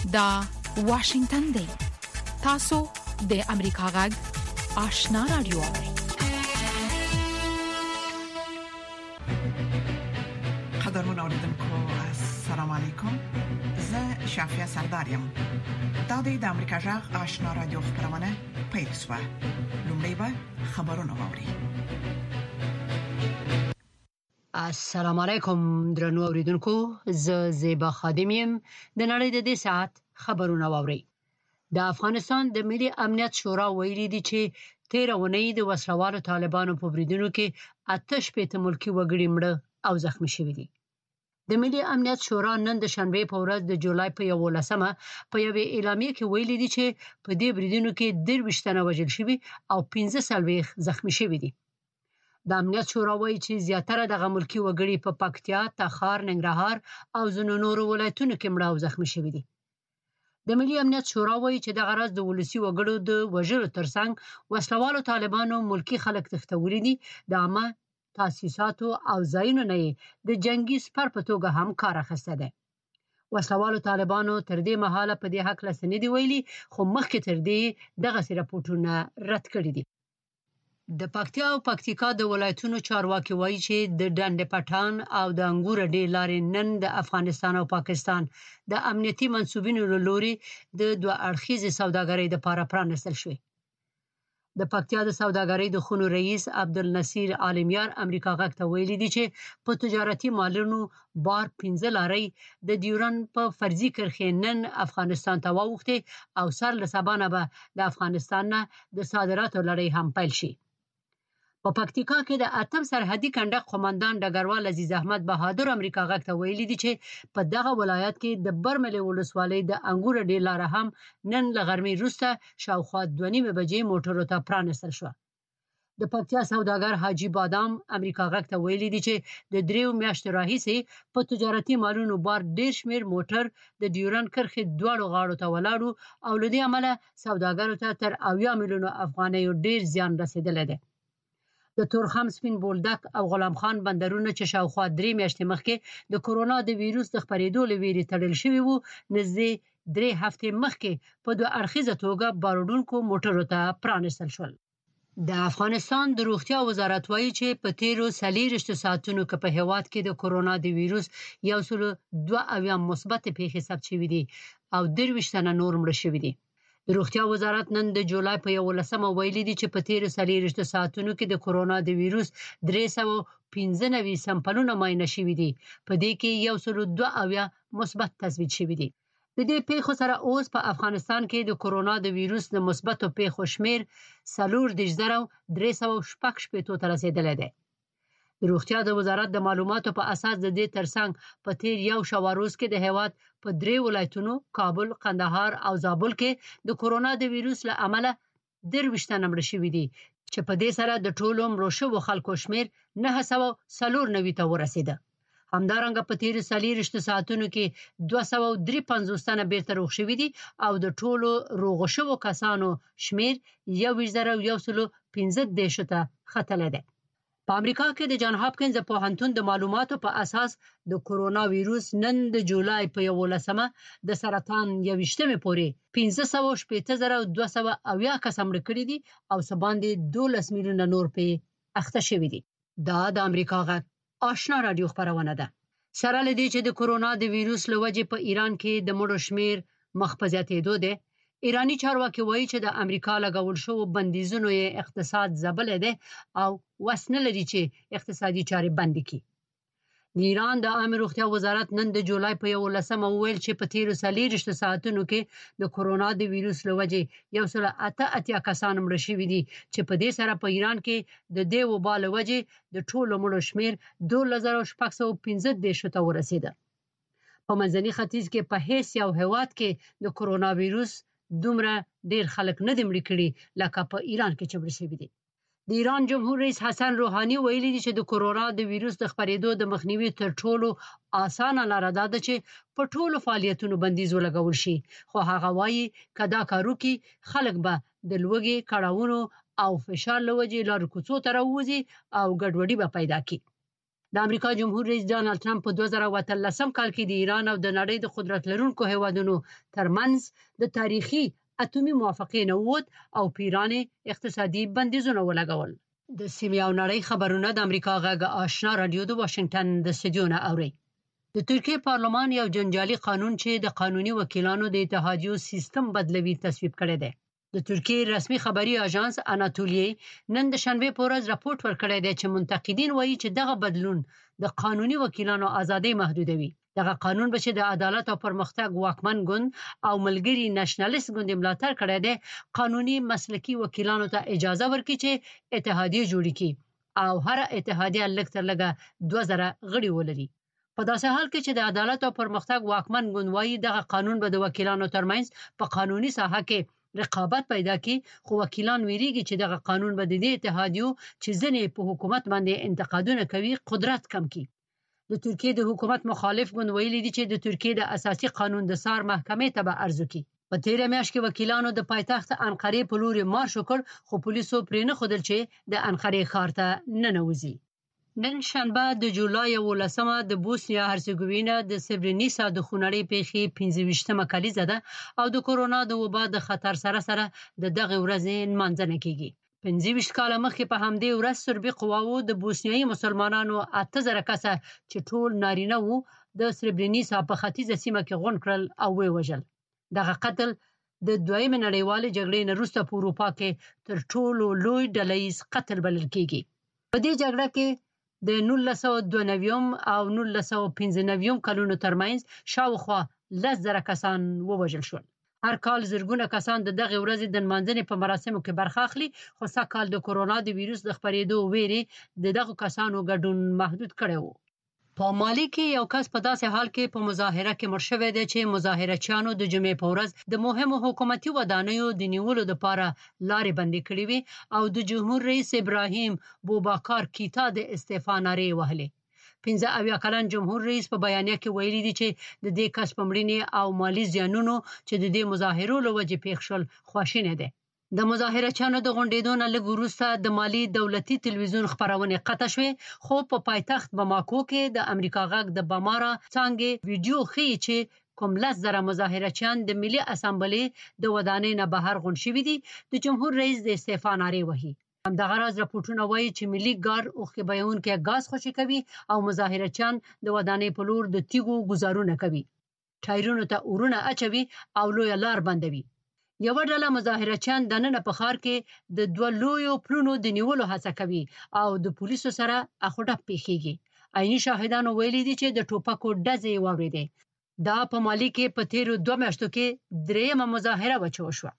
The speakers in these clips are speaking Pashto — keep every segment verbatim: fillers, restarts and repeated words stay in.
دا واشنگتن دی. تاسو د امریکا غږ آشنا رادیو. قدرمن اوریدونکو السلام علیکم. زه شافیا سردارم. دا د امریکا غږ آشنا رادیو خبرونه پیل شوه. لومړی به خبرونه واوري. السلام علیکم درنو اوریدونکو، زه زیبا خادم یم. د نړۍ د دې ساعت خبرونه واوري. د افغانستان د ملي امنیت شورا ویلي دي چې تیر اونۍ د وسلوالو طالبانو په بریدونو کې آتش پېته ملکی وګړي مړه او زخمی شوي دي. د ملي امنیت شورا نن د شنبه په ورځ د جولای په یولسمه په یوې اعلامیه کې ویلي دي چې په دې بریدونو کې درویشت تنه وژل شوي او پنځه څلوېښت زخمی شوي دي. د امنیت شورا وایي چې زیاتره د ملکی وګړي په پکتیا، تخار، ننګرهار او ځینو نورو ولایتونو کې مړه او زخمی شوي دي. د ملي امنیت شورا وایي چې د غرض د ولسی وګړو د وژلو ترڅنګ وسلوالو طالبانو ملکی خلک تښتولي دي. د عامه تاسیساتو او ځایونو نه د جنگي سپر په توګه هم کار اخیسته ده. وسلوالو طالبانو تر دې مهاله په دې حق لسنې دی ویلي، خو مخکې تر دې دغه راپورټونه رد کړي دي. د پکتیا او پکتیکا د ولایتونو چارواکي وایي چې د ډنډ پټان او د انګور ډیر لارې نن د افغانستان او پاکستان د امنیتي منسوبینو له لوري د دوه اړخیزې سوداګرۍ لپاره پرانستل شوې. د پکتیا د سوداګرۍ د خونو رئیس عبدالنصیر عالمیار امریکا غږ ته ویلي دي چې په تجارتي مالونو بار پنځه لارې د ډیورن په فرضي کرښې نن افغانستان ته واوښتې او سر له سبا نه به د افغانستان نه د صادراتو لړۍ هم پیل شي. په پکتیکا کې د اتم سرحدي کنډک قومندان ډګروال عزیز احمد بهادر امریکا غږ ته ویلي دي چې په دغه ولایت کې د برملې ولسوالۍ د انګور ډیر لار هم نن له غرمې وروسته شاوخوا دوه نیمې بجې موټرو ته پرانستل شو. د پکتیا سوداګر حاجی بادام امریکا غږ ته ویلي دي چې د دریو میاشتو راهیسې په تجارتي مالونو بار ډیر شمیر موټر د ډیورن کرښې دواړو غاړو ته ولاړو او له دې امله سوداګرو ته تر اویا میلیونه افغانۍ ډیر زیان رسیدلی دی. د تورخم، سپین بولدک او غلام خان بندرونه چې شاوخوا درې میاشتې مخکې د کورونا د ویروس د خپرېدو له ویرې تړل شوي وو، نږدې درې هفتې مخکې په دوه اړخیزه توګه باروډونکو موټرو ته پرانستل شول. د افغانستان د روغتیا وزارت وایي چې په تیرو څلېرویشتو ساعتونو کې په هېواد کې د کورونا د ویروس یو سل دوه اویا مثبت پیښې ثبت شوي دي او درویشت تنه نور مړه شوي دي. د روغتیا وزارت نن د جولای په یولسمه ویلي دي چې په تیرو څلېرویشتو ساعتونو کې د کورونا د ویروس درې سوه پنځه نوي سمپلونه معاینه شوي دي. په دې کې یو سل دوه اویا مثبت تثبیت شوي دي. د دې پیښو سره اوس په افغانستان کې د کورونا د ویروس د مثبتو پیښو شمیر څلور دېرش زره درې سوه شپږ شپېتو ته رسیدلی دی. د روغتیا د وزارت د معلوماتو په اساس د دې ترڅنګ په تیر یو شاوه روز کې د هیواد په درې ولایتونو کابل، قندهار او زابل کې د کورونا د ویروس له امله درویشت تنه مړه شوي دي چې په دې سره د ټولو مړو شوو خلکو شمیر نهه سوه څلور نوي ته ورسېده. همدارنګه په تیرو څلېرویشتو ساعتونو کې دوه سوه درې پنځوس تنه بیرته روغ شوي دي او د ټولو روغ شوو کسانو شمیر یو ویشت زره یو سل پنځه دېرش ته ختلی دی. په امریکا کې د جان هاپکینز پوهنتون د معلوماتو په اساس د کورونا ویروس نن د جولای په یولسمه د سرطان یوویشتمې پورې پنځه سوه شپېته زره دوه سوه اویا کسه مړه کړي دي او څه باندې دولس میلیونه نور پې اخته شوي دي. دا د امریکا غږ آشنا رادیو خبرونه ده. سره له دې چې د کورونا د ویروس له وجې په ایران کې د مړو شمیر مخ په زیاتېدو دی، ایرانی چارواکي وایي چې د امریکا لګول شوو بندیزونو یې اقتصاد ځپلی دی او وس نه لري چې اقتصادي چارې بندې کړي. د ایران د عامه روغتیا وزارت نن د جولای په یولسمه وویل چې په تیرو څلېرویشتو ساعتونو کې د کورونا د ویروس له وجې یو سل اته اتیا کسان مړه شوي دي چې په دې سره په ایران کې د دې وبا له وجې د ټولو مړو شمیر دولس زره شپږ سوه پنځه دېرش ته ورسېده. په منځني ختیځ کې په هیڅ یو هېواد کې د کورونا ویروس دومره ډیر خلک نه دي مړه کړي لکه په ایران کې چې مړه شوي دي. د ایران جمهور رئیس حسن روحاني ویلي دي چې د کورونا د ویروس د خپرېدو د مخنیوي تر ټولو اسانه لاره دا ده چې په ټولو فعالیتونو بندیز ولګول شي، خو هغه وایي که دا کار وکړي خلک به د لوږې، کړاوونو او فشار له وجې لارو کوڅو ته راووځي او ګډوډي به پیدا کړي. د امریکا جمهور رئیس ډانلډ ټرمپ په دوه زره او اتلسم کال کې د ایران او د نړۍ د قدرت لرونکو هیوادونو ترمنځ د تاریخي اتومي موافقې نه ووت او په ایران اقتصادي بندیزونه ولګول. د سیمې او نړۍ خبرونه د امریکا غږ آشنا رادیو د واشنگټن د استودیو نه اوري. د ترکیه پارلمان یو جنجالي قانون چې د قانوني وکیلانو د اتحادیو سیستم بدلوي تصویب کړی دی. د ترکیه رسمي خبري اژانس اناتولیه نن د شنبه په ورځ راپورټ ورکړی دی چې منتقدین وایي چې دغه بدلون د قانوني وکیلانو ازادي محدودوي. دغه قانون به چې د عدالت او پرمختګ واکمن ګوند او ملګری نېشنلیست ګوند ملاتړ کړی دی، قانوني مسلکي وکیلانو ته اجازه ورکړي چې اتحادیه جوړ کړي او هر اتحادیه لږ تر لږه دوه زره غړي ولري. په داسې حال کې چې د عدالت او پرمختګ واکمن ګوند وایي دغه قانون به د وکیلانو ترمنځ په قانوني ساحه کې رقابت پیدا کړي، خو وکیلان ویریږي چې دغه قانون به د دې اتحادیو چې ځنې په حکومت باندې انتقادونه کوي قدرت کم کړي. د ترکیه د حکومت مخالف ګوند ویلي دي چې د ترکیه د اساسي قانون د سار محکمې ته به عرض وکړي. په تیره میاشت کې وکیلانو د پایتخت انقرې په لور مارش وکړ، خو پولیسو پرې نه ښودل چې د انقرې ښار ته ننوځي. نن شنبه د جولای یولسمه د بوسنیا هرزګوینا د سربرینیسا د خونړۍ پیښې پنځه ویشتمه کلیزه ده او د کورونا د وبا د خطر سره سره د دغه ورځې نمانځنه کیږي. پنځه ویشت کاله مخکې په همدې ورځ سربي قواوو د بوسنیایي مسلمانانو اته زره کسه چې ټول نارینه وو د سربرینیسا په ختیځه سیمه کې غونډ کړل او ووژل. دغه قتل د دویمه نړیوالې جګړې نه وروسته په اروپا کې تر ټولو لوی ډلهییز قتل بلل کیږي. په دې جګړه کې د نولس سوه دوه نوي او نولس سوه پنځه نوي کلونو ترمنځ شاوخوا لس زره کسان ووژل شول. هر کال زرګونه کسان د دغه ورځې د نمانځنې په مراسمو کې برخه اخلي، خو سږ کال د کورونا د ویروس د خپرېدو ویرې د دغه کسانو ګډون محدود کړی و. په مالی کې یو کس په داسې حال کې په مظاهره کې مړ شوی دی چې مظاهرچیانو د جمعې په ورځ د مهمو حکومتي ودانیو د نیولو لپاره لارې بندې کړې وې او د جمهور رئیس ابراهیم بوباکار کیتا د استعفا نارې وهلې. پنځه اویا کلن جمهور رئیس په بیانیه کې ویلي دي چې د دې کس په مړینې او مالی زیانونو چې د دې مظاهرو له وجې پېښ شول خواشینی دی. د مظاهرچیانو د غونډېدو نه لږ وروسته د مالي دولتي تلویزیون خپرونې قطع شوې، خو په پایتخت باماکو کې د امریکا غږ د بامارا څانګې ویډیو ښیي چې کوم لس زره مظاهرچیان د ملي اسامبلې د ودانۍ نه بهر غونډ شوي دي د جمهور رئیس د استعفا نارې وهي. همدغه راز راپورټونه وایي چې ملي ګارد اوښکې بهیونکي ګاز خوشې کوي او مظاهرچیان د ودانۍ په لور د تیږو ګزارونه کوي، ټایرونو ته اورونه اچوي او لویه لار بندوي. یوه ډله مظاهرچیان دننه په ښار کې د دوه لویو پلونو د نیولو هڅه کوي او د پولیسو سره اخو ډب پیښیږي. عیني شاهدانو ویلي دي چې د ټوپکو ډزې واورېدې. دا په مالي کې په تیرو دوه میاشتو کې درېیمه مظاهره وه چې وشوه.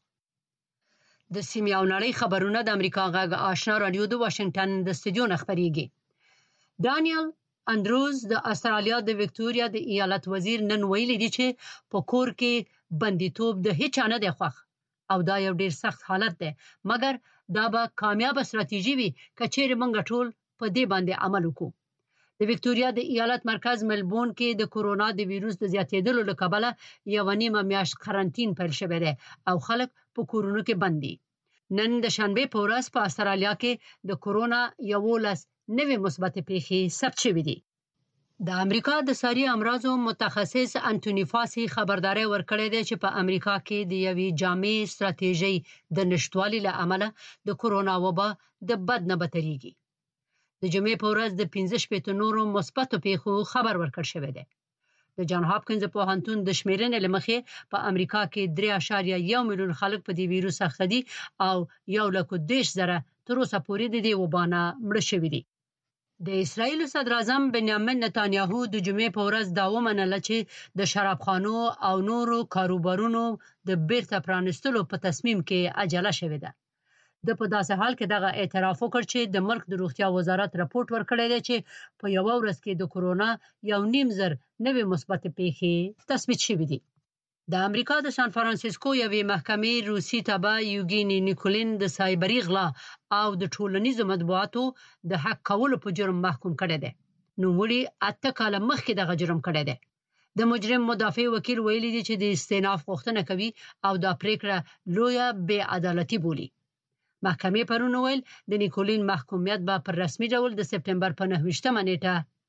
د سیمې او نړۍ خبرونه د امریکا غږ آشنا رادیو د واشنګټن د استودیو نه خپرېږي. ډانیل اندروز د استرالیا د وکټوريا د ایالت وزیر نن ویلي دي چې په کور کې بندیتوب د هیڅ چا نه دی خوښ او دا یو ډیر سخت حالت دی، مګر دا به کامیابه ستراتیژي وي که چیرې موږ ټول په دې باندې عمل وکړو. د وکټوريا د ایالت مرکز ملبورن کې د کورونا د ویروس د زیاتېدلو له کبله یوه نیمه میاشت قرنطین پیل شوی دی او خلک په کورونو کې بند دي. نن د شنبې په ورځ په استرالیا کې د کورونا یولس نوې مثبتې پیښې ثبت شوې دي. د امریکا د ساري امراضو متخصص انټونی فاسي خبرداري ورکړې ده چې په امریکا کې د یوې جامع ستراتیژي د نشټوالي له امله د کورونا وبا د بد نه بدتريږي. د جمعې په ورځ د پنځه شپېته نورو مثبتو پیښو خبر ورکړ شوی دی. د جان هاپکینز پوهنتون د شمیرنې لمخې په امریکا کې درې اعشاریه یو میلیون خلک په دې ویروس اخته دي او یو لک دېرش زره تر اوسه پورې د دې وبا نه مړه شوي دي. د اسرایل صدر اعظم بنیامین نتانیاهو د جمعې په ورځ دا ومنله چې د شرابخانو او نورو کاروبارونو د بیرته پرانستلو په تصمیم کې عجله شوې ده. د په داسې حال کې دغه اعتراف وکړ چې د ملک د روغتیا وزارت راپورټ ورکړی دی چې په یوه ورځ کې د کورونا یو نیم زر نوې مثبتې پیښې تثبیت شوې دي. د امریکا د سان فرانسیسکو یوې محکمې روسي تبع یوګیني نیکولین د سایبري غلا او د ټولنیزو مطبوعاتو د حق کولو په جرم محکوم کړی دی. نوموړي اته کاله مخکې دغه جرم کړی دی. د مجرم مدافع وکیل ویلي دی چې د استئناف غوښتنه کوي او دا پریکړه لویه بې عدالتي بولي. محکمې پرون ویل د نیکولین محکومیت به پر رسمي ډول د سپټمبر په نهه ویشتمه نیټه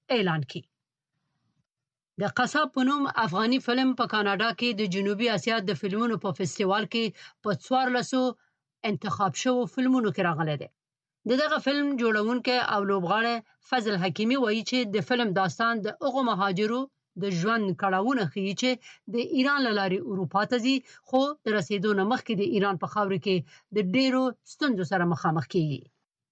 اعلان کړي. د قصاب په نوم افغاني فلم په کاناډا کې د جنوبي اسیا د فلمونو په فستیوال کې په څوارلسو انتخاب شوو فلمونو کې راغلی دی. دغه فلم جوړونکی او لوبغاړی فضل حکیمی وایي چې د فلم داستان د هغو مهاجرو د ژوند کړاوونه ښیي چې د ایران له لارې اروپا ته ځي، خو د رسیدو نه مخکې د ایران په خاوره کې د ډیرو ستونزو سره مخامخ کیږي.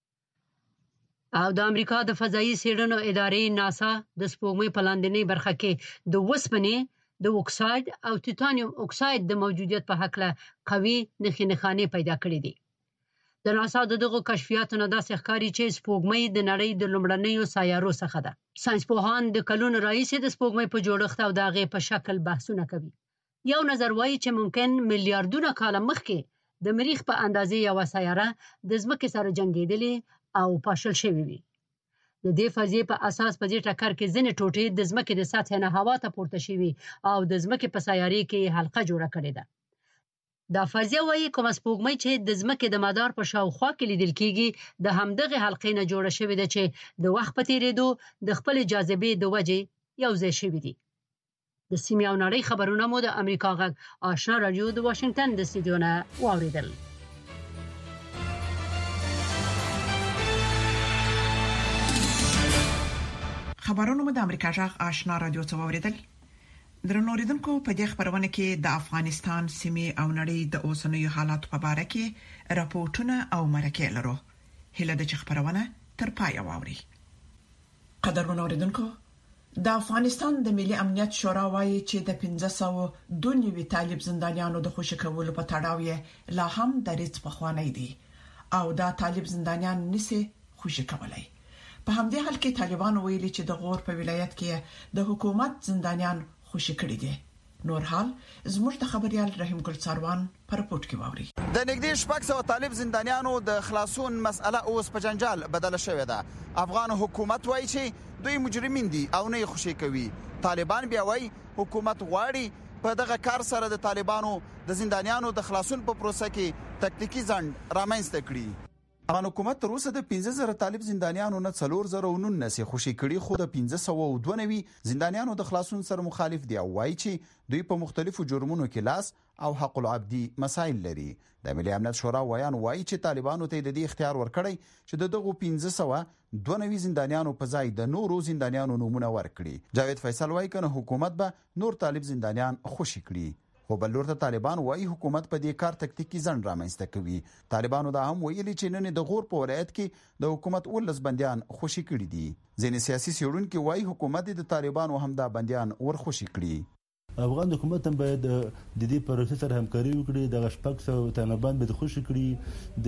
او د امریکا د فضایي څېړنو ادارې ناسا د سپوږمۍ په لاندنۍ برخه کې د وسپنې د اکساید او ټیټانیم اکساید د موجودیت په هکله قوي نښې نښانې پیدا کړې دي. د ناسا د دغو کشفیاتو نه داسې ښکاري چې سپوږمۍ د نړۍ د لومړنیو سیارو څخه ده. ساینسپوهان د کلونو راهیسې د سپوږمۍ په جوړښت او د هغې په شکل بحثونه کوي. یو نظر وایي چې ممکن میلیارډونه کاله مخکې د مریخ په اندازې یوه سیاره د ځمکې سره جنګېدلې او پاشل شوې وي. د دې فرضیې په اساس په دې ټکر کې ځینې ټوټې د ځمکې د سطحې نه هوا ته پورته شوي او د ځمکې په سیارې کې حلقه جوړه کړې ده. دا فرضیه وایي کومه سپوږمۍ چې د ځمکې د مدار په شاوخوا کې لیدل کېږي د همدغې حلقې نه جوړه شوې ده چې د وخت په تېرېدو د خپلې جاذبې د وجې یو ځای شوي دي. د سیمې او نړۍ خبرونه مو د امریکا غږ آشنا راډیو د واشنګټن د استودیو نه واورېدل. خبرونه مو د امریکا غږ آشنا راډیو څخه واورېدل. درنو اوریدونکو، په دې خبرونه کې د افغانستان سیمې او نړۍ د اوسنیو حالاتو په اړه کې راپورټونه او مرکې لرو. هله د خبرونه تر پای واوري. قدرمن اوریدونکو، د افغانستان د ملي امنیت شورا وايي چې د پنځه سوه دوه نوي طالب زندانیانو د خوشی کولو په تړاو یې لا هم د ریټ په خوانی دي او دا طالب زندانیان نشي خوشی کولای. په همدې حال کې طالبان ویلي چې د غور په ولایت کې د حکومت زندانیان خوشی کړي دي. نور حال زموږ د خبريال رحیم ګل څاروان پر رپورت کې واوري. د نږدې شپږ سوه طالب زندانیانو د خلاصون مسأله اوس په جنجال بدله شوې ده. افغان حکومت وایي چې دوی مجرمین دي او نه خوشی کوي. طالبان بیا وایي حکومت غواړي په دغه کار سره د طالبانو د زندانیانو د خلاصون په پروسه کې تکتیکی ځند رامنځته کړي. افغان حکومت تر اوسه د پنځه زره طالب زندانیانو نه څلور زره وننسي خوشی کړي، خو د پنځه سوه دوه نوي زندانیانو د خلاصون سره مخالف دي او وایي چې دوی په مختلفو جرمونو کې لاس او حق العبدي مسائل لري. د ملي امنیت شورا وایان وایي چې طالبانو ته د دې اختیار ورکړی چې د دغو پنځه سوه دوه نوي زندانیانو په ځای د نورو زندانیانو نومونه ورکړي. جاوید فیصل وایي کنه حکومت به نور طالب زندانیان خوشی کړي. خو بل لور ته طالبان وایي حکومت په دې کار تکتیکی ځند رامنځته کوي. طالبانو دا هم ویلي چې نن د غور په ولایت کې د حکومت ولس بنديان خوشی کړي دي. ځینې سیاسي څېړونکي وایي حکومت د طالبانو هم دا بنديان ور خوشی کړي. افغان حکومت هم باید د دې پروسې سره همکاري وکړي. د شپږ سوه طالبان به خوشی کړي.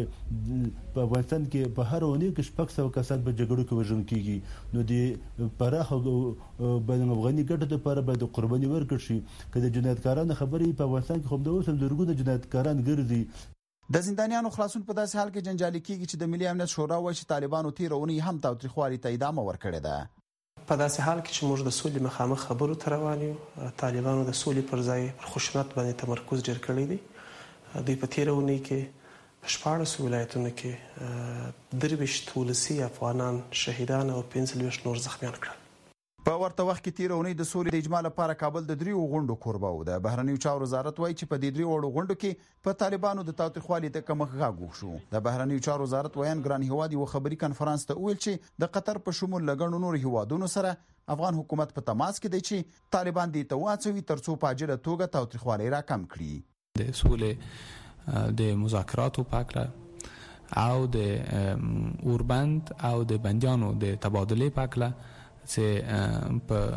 د په افغانستان کې په هر ونې کې شپږ سوه کسان په جګړو کې وژل کیږي. نو د پراخ بین افغاني ګټو لپاره باید قرباني ورکړي شي. که د جنایتکارانو خبرې په افغانستان کې هم د اوسم زرګونه جنایتکاران ګرځي. د زندانیانو خلاصون په داسې حال کې جنجالي کیږي چې د ملي امنیت شورا وایي چې طالبانو تیرونی هم تاوتریخوالي ته ادامه ورکړې ده. په داسې حال کې چې موږ د سولې مخامخ خبرو ته روان یو، طالبانو د سولې پر ځای پر خشونت باندې تمرکز ډېر کړی دی. دوی په تیره اونۍ کې په شپاړسو ولایتونو کې درویشت ولسي افغانان شهیدان او پنځلوېښت نور زخمیان کړل. په ورته وخت کې تیر اونۍ د سولې د اجماع لپاره کابل د دریو غونډو کوربه و. د بهرنیو چارو وزارت وایي چې په دې دریو غونډو کې په طالبانو د تاوتریخوالي د کمښت غږ شو. د بهرنیو چارو وزارت وایي ګران هیواد یو خبري کانفرنس ته ویل چې د قطر په شمول لګڼو نور هیوادونو سره افغان حکومت په تماس کې دی چې طالبان دې ته واچوي ترڅو په عاجله توګه تاوتریخوالي راکم کړي. د سولې د مذاکراتو په اړه او د اوربند او د بندیانو د تبادله په اړه چې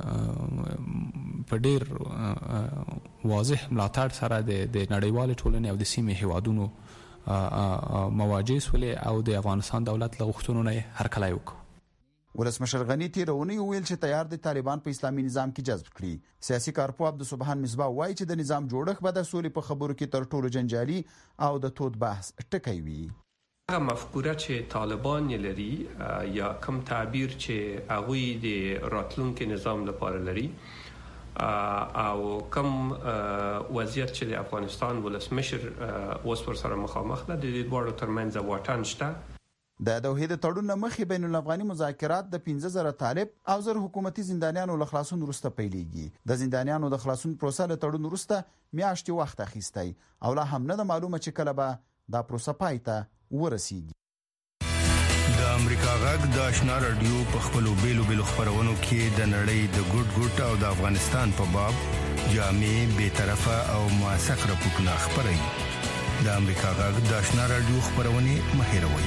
په ډیر واضح ملاتړ سره د نړیوال ټولنې او د سیمې هیوادونو مواجه سولې او د افغانستان دولت له غوښتنو نه هرکلی وکړ. ولسمشر غنی تیرونی ویل چې تیار د طالبان په اسلامي نظام کې جذب کړي. سیاسي کارپوه عبدالسبحان مصباح وایي چې د نظام جوړښت به د سولې په خبرو کې تر ټولو جنجالي او د تود بحث ټکی وي. هغه مفکوره چې طالبان یې لري یا کوم تعبیر چې هغوی د راتلونکي نظام لپاره لري او کوم وضعیت چې د افغانستان ولسمشر اوس ورسره مخامخ ده، د دې دواړو ترمنځ واټن شته. د دوحې د تړون مخې بین الافغاني مذاکرات د پنځه زره طالب او زر حکومتي زندانیانو له خلاصون وروسته پیلېږي. د زندانیانو د خلاصون پروسه له تړون وروسته میاشتې وخت اخیستی او لا هم نه معلومه چې کله به دا پروسه پای ته ورسیږي. د امریکا غږ د آشنا رادیو په خپلو بیلو بیلو خبرونو کې د نړۍ د ګډ ګډ او د افغانستان په باب جامع بې طرفه او موثق راپورټونه خپروي. د امریکا غږ د آشنا رادیو خبرونه مهیروي.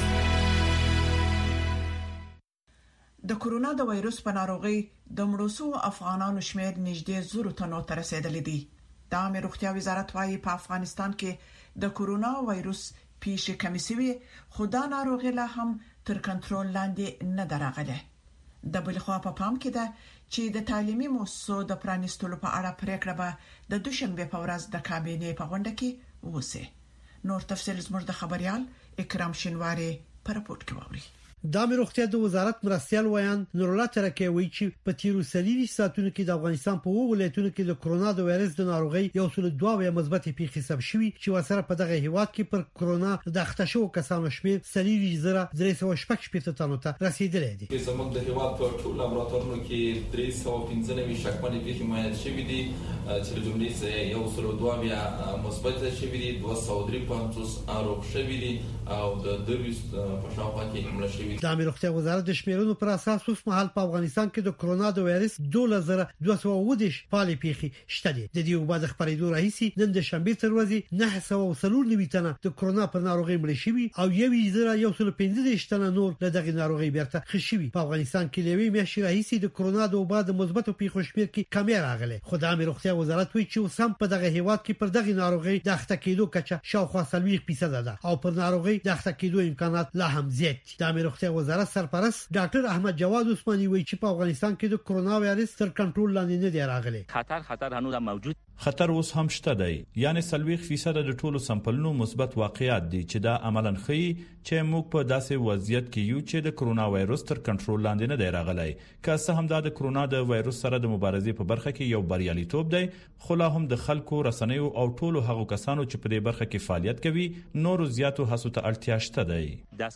د کورونا د وایروس په ناروغي د مړوسو افغانانو شمېر نږدې زرو تنو ته رسیدلی دی. د عامه روغتیا وزارت وايي په افغانستان کې د کورونا وایروس پیښې کمې شوې، خو دا ناروغي لا هم تر کنټرول لاندې نه درغله. د بل خوا په پام کې ده چې د تعلیمي مؤسسو د پرانیستلو په اړه پریکړه به د دوشنبه په ورځ د کابینې په غونډه کې وسی. نور تفصیل زموږ د خبريال اکرام شینواری په راپورټ کې ووري. د امیر روغتیا د وزارت مرستيال ویان نور الله ترکه وی چې په تیرو سلیری ساتونو کې د افغانستان په وګ ولایتونو کې د کرونا د وایرس د ناروغي یو څل دوه مثبت پیښې حساب شوي چې وسره په دغه هیواد کې پر کرونا د اخته شو کسانو شمېر سلیری زره درې سوه شپږ شپږ تنو ته رسیدلی دی. زموږ د هیواد په ټول لابراتوارونو کې درې سوه پنځه نوي شکمنې پیښې معاینه شوې دي چې د جملې څخه یو څل دوه مثبت شوي دي، دوه سوه درې پنځوس ناروغ شوي دي او د دوه په شاوخوا کې مړه شوي دي. د امیر روغتیا وزارت د شمیرونو پر اساس اوس مهال په افغانستان کې د کرونا د وایرس دوه زره دوه سوه اووه دیرش پالې پیښې شته دي. د دې وبا د خبرېدو راهیسي نن د شنبه تر ورځې نه سوه څلور نوي تنه د کرونا پر ناروغي مړ شوي او یو زره یو سل پنځه دیرش تنه نور له دغه ناروغي بیرته ښه شوي. په افغانستان کې لوي میاشتې راهیسي د کرونا د وبا د مثبتو پیښو شمیر کې کمی راغلی، خو د امیر روغتیا وزارت وایي چې اوس هم په دغه هیواد کې پر دغه ناروغي د اخته کېدو کچه شاوخوا څلوېښت فیصد ده او پر ناروغي د اخته کېدو امکانات لا هم زیات دي. د امیر روغتیا وزارت سرپرست ډاکټر احمد جواد عثماني وایي چې په افغانستان کې د کرونا وایرس تر کنټرول لاندې نه دی راغلی. خطر خطر هنوز موجود خطر اوس هم شته دی، یعنی سلويخ فیصد د ټولو سمپلونو مثبت واقعیت دي چې دا عملاً ښيي چې موږ په داسې وضعیت کې یو چې د کرونا وایرس تر کنټرول لاندې نه دی راغلی. که څه هم دا د کرونا د وایرس سره د مبارزې په برخه کې یو بریالیتوب دی، خو لا هم د خلکو رسنیو او ټولو هغو کسانو چې په دې برخه کې فعالیت کوي نورو زیاتو هڅو ته اړتیا شته دی.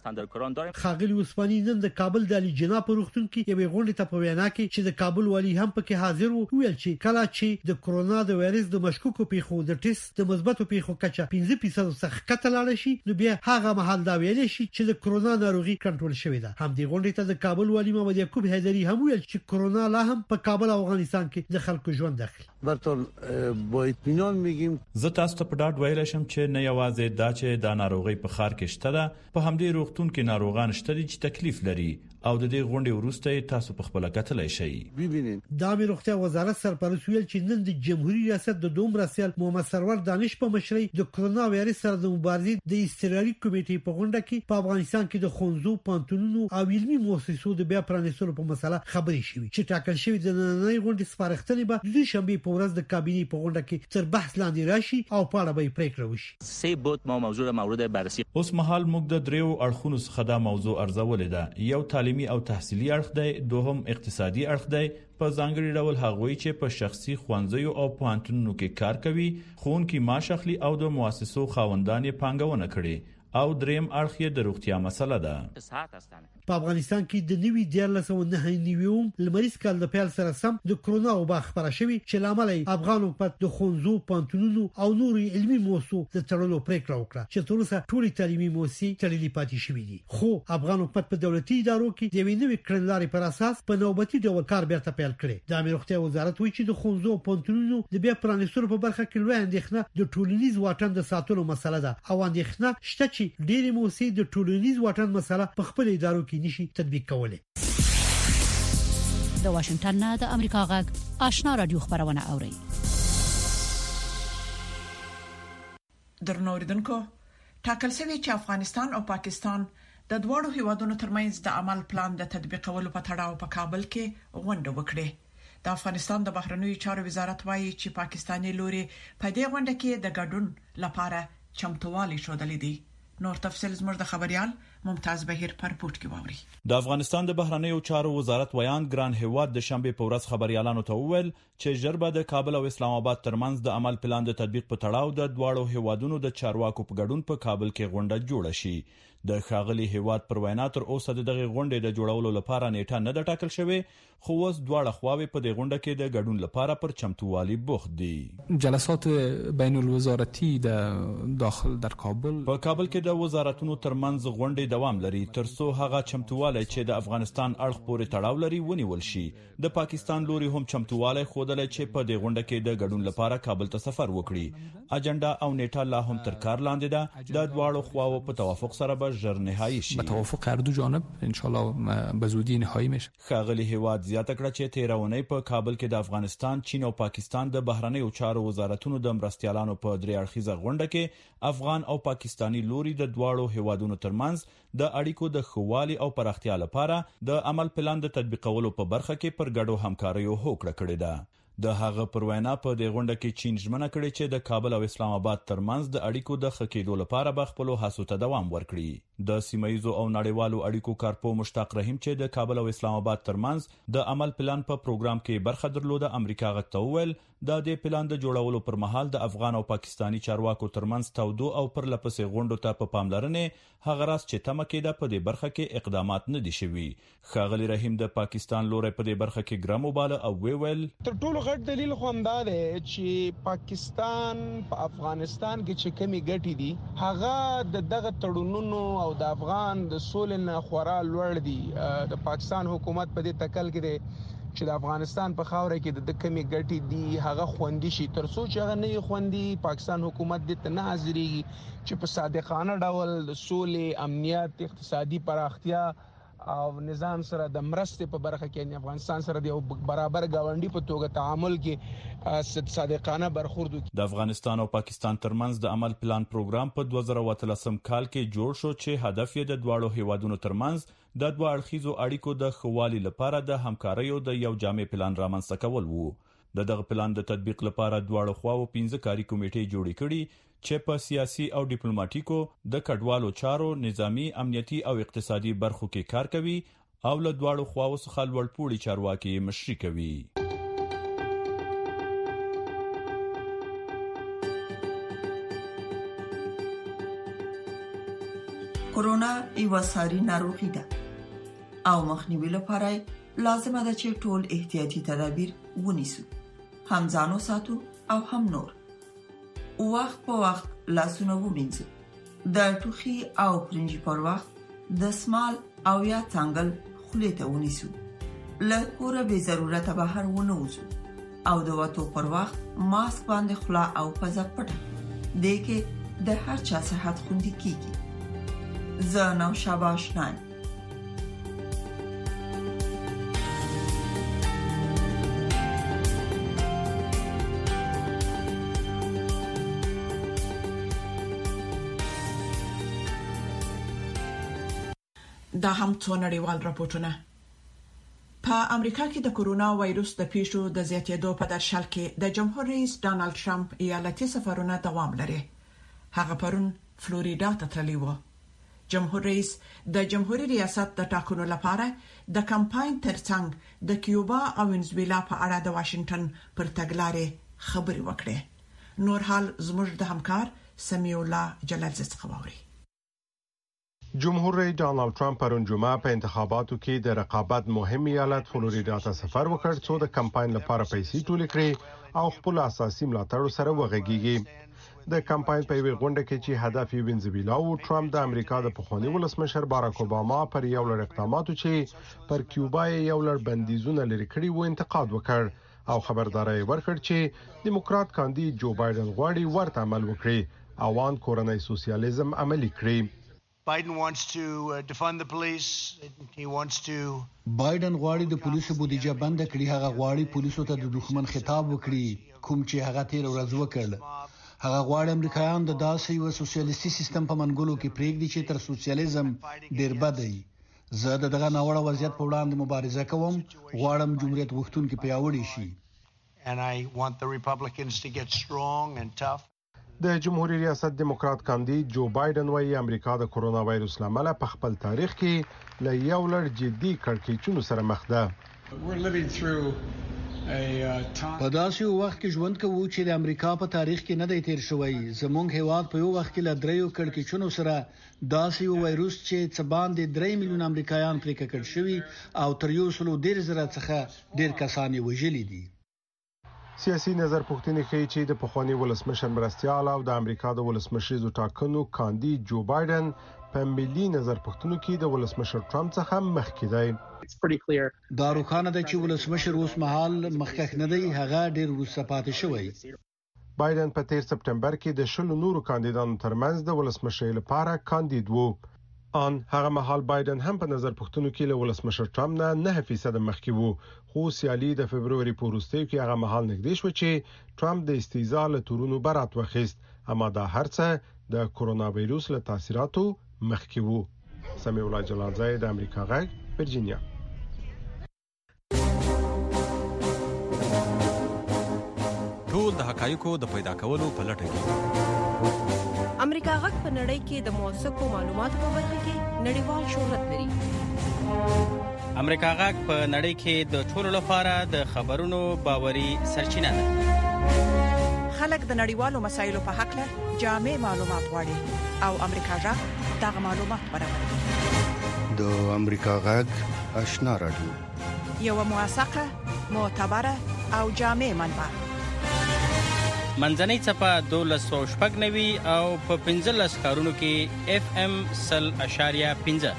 خاغلی عثماني نن د کابل د علي جناح په روغتون کې یوې غونډې ته په وینا کې چې د کابل والی هم پکې حاضر وو ویل چې کله چې د کرونا د وایرس د مشکوکو پیښو د ټیسټ د مثبتو پیښو کچه پنځه فیصد څخه کته لاړ شي، نو بیا هغه مهال دا ویل شي چې د کرونا ناروغي کنټرول شوې ده. هم د غونډې ته د کابل والی محمد یعقوب حیدری هم ویل چې کرونا لا هم په کابل او افغانستان کې د خلکو ژوند داخل برتون با اطمینان میگیم. زه تاسو ته په ډاډ ویل شم چې نه یوازې دا چې دا ناروغي په خار کې شته ده، په همدې روغتون کې ناروغان شته دي چې تکلیف لري او د دې غونډې وروسته تاسو په خپل کتلای شئ. ببینید د امیر روغتیا وزارت سرپرست ویل چې نن د جمهوریت ریاست د دوم رسول محمد سرور دانش په مشرۍ د کرونا وایرس سره د مبارزې د استرالي کمیټې په غونډه کې په افغانستان کې د خونزو پانتونونو او علمي مؤسسو د بیا پرانیستلو په مسله خبرې شوې چې ټاکل شوی د نننۍ غونډې سپارښتنې به د شنبه په ورځ د کابینې په غونډه کې تر بحث لاندې راشي او په اړه به پریکړه وشي. سه بود ما موضوع مورد بررسی اوس مهال موږ د دریو اړخونو څخه دا موضوع ارزولې ده، یو تعلیمي او تحصیلي اړخ دی، دوهم اقتصادي اړخ دی، په ځانګړي ډول هغوی چې په شخصي ښوونځیو او پوهنتونونو کې کار کوي، ښوونکي معاش اخلي او د مؤسسو خاوندان یې پانګونه کړي، او دریم اړخ یې د روغتیا مسله ده. په افغانستان کې د نوي دیارلس سوه نهه نوي لمریز کال د پیل سره سم د کرونا وبا خبره شوې چې لامل یې افغان حکومت د خونزو پانتونونو او نورو علمي موسسو د تړلو پریکړه وکړه چې تر اوسه ټولې تعلیمي موسسې تړلې پاتې شوې دي، خو افغان حکومت په دولتي ادارو کې د یوې نوې کړنلارې پر اساس په نوبتي ډول کار بیرته پیل کړي. د امیر روغتیا وزارت وایي چې د خونزو پانتونونو د بیا پرانیستلو په برخه کې لوی اندېښنه د ټولنیز واټن د ساتلو مسله ده او اندېښنه شته چې ډېرې موسسې د ټولنیز واټن مسله په خپل ادارو کې نشي تطبیق کولای. د واشنگټن نه د امریکا غږ آشنا رادیو خبرونه اوري. درنوریدونکو ټاکل شوی چې افغانستان او پاکستان د دوړو هیوادونو ترمنځ د عمل پلان د تطبیقولو په تړاو په کابل کې غونډه وکړه. د افغانستان د بهرنیو چارو وزارت وایي چې پاکستاني لوري په دې غونډه کې د ګډون لپاره چمتووالی شودلې دي. نور تفصیل زموږ د خبريال ممتاز بهیر پر پورت کې ووري. د افغانستان د بهرنیو چارو وزارت ویان ګران هیواد د شنبه په ورځ خبريالانو ته وویل چې ژر به د کابل او اسلام آباد ترمنځ د عمل پلان د تطبیق په تړاو د دواړو هیوادونو د چارواکو په ګډون په کابل کې غونډه جوړه شي. د ښاغلي هیواد پر وینا تر اوسه دغه غونډې د جوړولو لپاره نیټه نه ده ټاکل شوې، خو اوس دواړه خواوې په دې غونډه کې د ګډون لپاره پر چمتووالي بوخت دي. جلسات بین الوزارتی د داخل در کابل په کابل کې د وزارتونو ترمنځ غونډې دوام لري ترڅو هغه چمتووالی چې د افغانستان اړخ پورې تړاو لري ونیول شي. د پاکستان لوري هم چمتووالی ښودلی چې په دې غونډه کې د ګډون لپاره کابل ته سفر وکړي. اجنډا او نیټه لا هم تر کار لاندې ده. د دواړو خواو په توافق سره به ژر نهایی شي. به توافق هر دو جانب ان شاء الله به زودی نهایی میشه. ښاغلي هیواد زیاته کړه چې تیرونی په کابل کې د افغانستان، چین او پاکستان د بهرنیو چارو وزارتونو د مرستیالانو په درې اړخیزه غونډه کې افغان او پاکستانی لوري د دواړو هیوادونو ترمنځ د اړیکو د ښهوالي او پراختیا لپاره د عمل پلان د تطبیقولو په برخه کې پر ګډو همکاریو هوکړه کړې ده. د هغه پر وینا په دې غونډه کې چین ژمنه کړې چې د کابل او اسلام آباد ترمنځ د اړیکو د ښه کېدو لپاره به خپلو هڅو ته دوام ورکړي. د سیمایزو او نړیوالو اړیکو کارپو مشتاق رحیم چې د کابل او اسلام آباد ترمنځ د عمل پلان په پروګرام کې برخه درلوده، امریکا غږ ته وویل د دې پلان د جوړولو پر مهال د افغان او پاکستانی چارواکو ترمنځ تودو او پرلپسې غونډو ته په پاملرنې هغه راز چې تمه کېده په دې برخه کې اقدامات نه دي شوي. ښاغلي رحیم د پاکستان لوري په دې برخه کې ګرم وباله او ویل تر ټولو غټ دلیل خو همدا دی چې پاکستان په افغانستان کې چې کمی ګټي دي هغه د دغه تړونونو او د افغان د سولې نه خورا لوړ دي. د پاکستان حکومت په دې تکل کې دی چې د افغانستان په خاوره کې د کمی ګټي دي هغه خوندي شي. تر څو چې هغه نه خوندي پاکستان حکومت دې ته نه حاضرېږي چې په صادقانه ډول د سولې، امنیت، اقتصادي پراختیا او نظام سره د مرستې په برخه کې افغانستان سره د برابر گاونډي په توګه تعامل کې صادقانه برخورد وکړي. د افغانستان او پاکستان ترمنځ د عمل پلان پروګرام په دوه زره اتلسم کال کې جوړ شو چې هدف یې د دواړو هیوادونو ترمنځ د دوه اړخیزو اړیکو د ښهوالي لپاره د همکاریو د یو جامع پلان رامنځته کول وو. د دغه پلان د تطبیق لپاره دواړو خواو پنځه کاري کمیټې جوړې کړي چې په سیاسي او ډیپلوماټیکو، د کډوالو چارو، نظامی، امنیتي او اقتصادي برخو کې کار کوي او له دواړو خواو څخه لوړپوړي چارواکي مشري کوي. کورونا یو ساري ناروغي ده او مخنیوي لپاره لازمه ده چې ټول احتیاطي تدابیر ونیسو، هم ځانو ساتو او هم نور. وخت په وخت لاسونه ومینځو، د ټوخي او پرنجي پر وخت د سمال او یا څنګل خولې ته ونیسو، له کوره به ضرورت بهر ونه وځو او د وټو پر وخت ماسک باندې خلا او پزه پټه دې کې د هر چا صحت خوندي کیږي. زه نو شاباش نایم. دا هم څو نړیوال راپورټونه. په امریکا کې د کورونا وایروس د پیښو د زیاتېدو په درشل کې د جمهور رئیس ډانلډ ټرمپ ایالتي سفرونه دوام لري. هغه پرون فلوریدا ته تللی و. جمهور رئیس د جمهوریت ریاست د ټاکنو لپاره د کمپاین ترڅنګ د کیوبا او وینزویلا په اړه د واشنگټن پر تګلارې خبرې وکړې. نور حال زموږ د همکار سمیع الله جلال څخه واوري. جمهور رئیس ډانلډ ټرمپ پرون جمعه په انتخاباتو کې د رقابت مهم ایالت فلوریدا ته سفر وکړ څو د کمپاین لپاره پیسې ټولې کړي او خپل اساسي ملاتړ سره وغږیږي. د کمپاین په وی غونډه کې چې هدف یې وینزویلا او ټرمپ د امریکا د پخوانی ولسمشر باراک اوباما پر یو لړ اقداماتو چې پر کیوبا یو لړ بندیزونه لري کړی وو انتقاد وکړ او خبرداري ورکړ چې دیموکرات کاندید جو بایدن غواړي ورته عمل وکړي او وان کورنۍ سوسیالیزم عملي کړي. Biden wants to uh, defund the police. He wants to Biden غواړي د پولیسو بودیجه بند کړي. هغه غواړي پولیسو ته د دښمن خطاب وکړي کوم چې هغه تیر ورځ وکړ. هغه غواړي امریکایان د داسې یو سوسیالیستي سیستم په منګولو کې پریږدي چې تر سوسیالیزم ډیر بد دی. زه دغه ناوړه وضعیت په وړاندې مبارزه کوم. غواړم جمهوریت غوښتونکي پیاوړي شي. And I want the Republicans to get strong and tough. د جمهوریت ریاست دیموکرات کاندید جو بایدن وايي امریکا د کورونا وایروس لامل په خپل تاریخ کې له یو لړ جدي کړکېچونو سره مخ ده. We're living through په داسې وخت کې ژوند کوو چې د امریکا په تاریخ کې نه دی تیر شوی. زموږ هیواد په یو وخت کې له دریو کړکېچونو سره داسې یو وایروس چې څه باندې درې میلیون امریکایان پرې ککړ شوي او تر یو سلو ډیر زره څخه ډیر کسان یې وژلي دي. سیاسي نظر پوښتنې ښیي چې د پخوانی ولسمشر مرستیال او د امریکا د ولسمشریزو ټاکنو کاندید جو بایدن په ملي نظر پوښتنو کې د ولسمشر ټرمپ څخه مخکې دی. دا روښانه ده چې ولسمشر اوس مهال مخکښ نه دی، هغه ډیر وروسته پاتې شوی. بایدن په تیر سپټمبر کې د شلو نورو کاندیدانو ترمنځ د ولسمشر لپاره کاندید وو. ان هغه مهال بایدن هم په نظر پوښتنو کې له ولسمشر ټرمپ نه نه فیصد مخکې وو، خو سیالي د فبرवरी په وروستیو کې هغه مهال نږدې شو چې ټرمپ د استیزا له تورونو برات وخیست، اما دا هرڅه د کورونا وایروس له تاثیراتو مخکې وو. سمیع الله جلالزای د امریکا غږ ورجینیا. ټول د حقایقو د پیدا کولو په لټه کې امریکا غږ په نړۍ کې د موثقو معلوماتو په برخه کې نړیوال شهرت لري. امریکا غږ په نړۍ کې د ټولو لپاره د خبرونو باوري سرچینه ده. خلک د نړیوالو مسایلو په حق له جامع معلومات غواړي او امریکا غږ دغه معلومات برابروي. د امریکا غږ آشنا رادیو یو موثقه، معتبره او جامع منبع. منځنۍ چپه دولس سوه شپږ نوي او په پنځلس ښارونو کې اف ام سل اشاریه پنځه.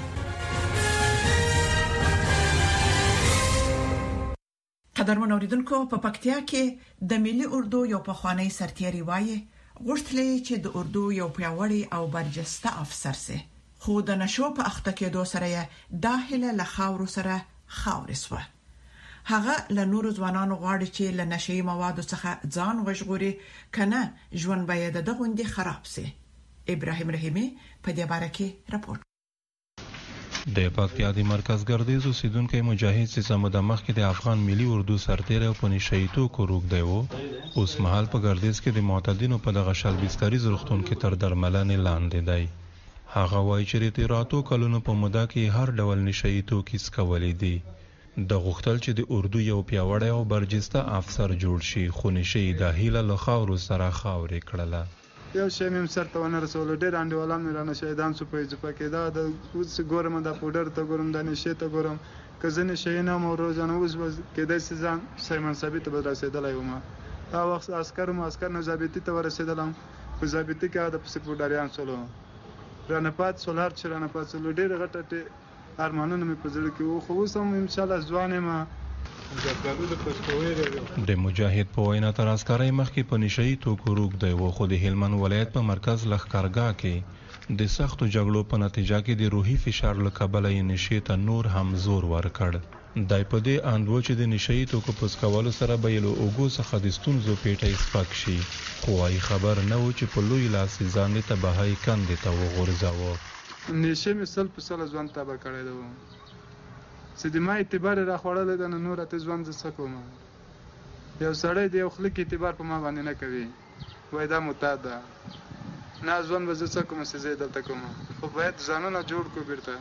قدرمن اوریدونکو، په پکتیا کې د ملي اردو یو پخوانی سرتیری وایي غوښتلې چې د اردو یو پیاوړی او برجسته افسر سي، خو د نشو په اخته کېدو سره یې داخله لخاور سره خاور سوه. هغه له نورو ځوانانو غواړي چې له نشي موادو څخه ځان وژغوري، کنه ژوند به د دغوندي خراب سي. ابراهيم رحیمي په دې باره کې راپور. د پکتیا د مرکز ګردیز اوسیدونکو مجاهد سیسمو د مخ کې د افغان ملي اردو سرتیری او په نشایتو کوروګ دی وو. اوس مهال په ګردیز کې د معتادینو په دغه شل بستري روغتون کې تر درملنې لاندې دی. هغه وایي چې د راتو کلونو په موده کې هر ډول نشایتو کیس کولې دي. د غوښتل چې د اردو یو پیاوړی او برجسته افسر جوړ شي، خو نشي د هیله له خاورو سره خاورې کړله. یو شی مې سر ته ونه رسول، ډېر انډیوالان مې رانه شهیدان شو په ځپه کې. دا د اوس ګورم د پودر ته ګورم د نشي ته ګورم، کزنه شي نه مو روزانه اوس کېدای سي ځان سیمن ثابت به رسیدلای ومه. دا وخت عسكر مو عسكر نه ضابطي ته ورسېدلم، په ضابطي کې د پسې پودریان سولو رانه پات سولار چې رانه پات سولو ډېر غټه ارمانونه مې په زړه کې وو، خو اوس هم ان شاء الله ځوانه ما د مجاهد په وینا تر عسکرۍ مخکې په نشئی توکو روک دی وو، خو د هلمند ولایت په مرکز لښکرګاه کې د سختو جګړو په نتیجه کې د روحي فشار له کبله یې نشي ته نور هم زور ورکړ. دای په دې اندو چې د نشئی توکو په سکولو سره به یې له اوګو څخه د ستونزو پیټی سپک شي، خو وايي خبر نه و چې په لوی لاس ځان د تباهۍ کندې ته وغورځاوه. نشه مثال په سل ځوان تابع کړی دی چې د ما اعتبار را خوړل د نور ته ځوان ز سکوم. یو سړی دی یو خلک اعتبار په ما باندې نه کوي، وای دا معتاد ده نه ځوان به ز سکوم چې زه دلته کوم، خو باید ځانونه جوړ کو بیرته.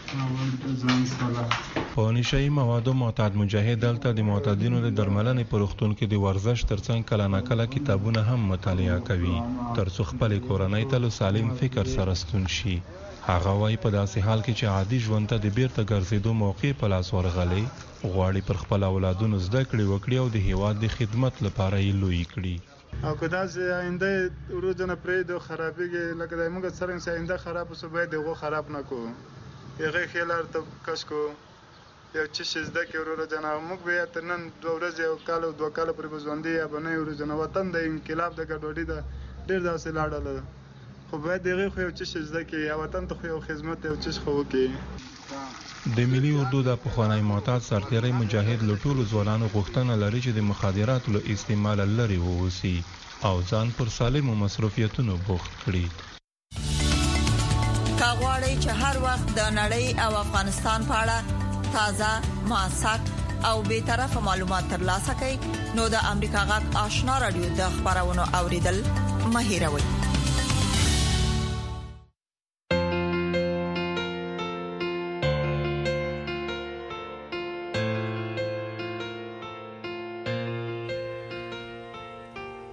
په نشئی موادو معتاد مجاهد دلته د معتادینو د درملنې په روغتون کې د ورزش ترڅنګ کله ناکله کتابونه هم مطالعه کوي تر څو خپل کورنۍ ته له سالم فکر سره ستون شي. هغه وايي په داسې حال کې چې عادي ژوند ته د بیرته ګرځېدو موقع په لاس ورغلی، غواړي پر خپل اولادونو زده کړې وکړي او د هیواد د خدمت لپاره یې لوی کړي. او که داسې آینده ورځنه پرېږدو خرابېږي، لکه د موږ څرنګه چې آینده خراب شو باید هغه خراب نه کړو، هغې ښې لارې ته کش کړو، یو څه شی زده کړو ورځنه. موږ به تر نن دوه ورځې یو کال او دوه کاله پرې به ژوندي یا به نه یو ورځنه. وطن د انقلاب د ګډوډي ده ډېر داسې لاړله، خو باید هغې خو یو څه شی زده کړي یا وطن ته خو یو خدمت یو څه خو وکړي. د ملي اردو د پخوانی معتاد سرتیری مجاهد له ټولو ځوانانو غوښتنه لري چې د مخدراتو له استعماله لرې واوسي او ځان پر سالمو مصروفیتونو بوخت کړي. که غواړئ چې هر وخت د نړۍ او افغانستان په اړه تازه، موثق او بې طرفه معلومات ترلاسه کړئ، نو د امریکا غږ آشنا رادیو د خبرونو اوریدل مه هېروئ.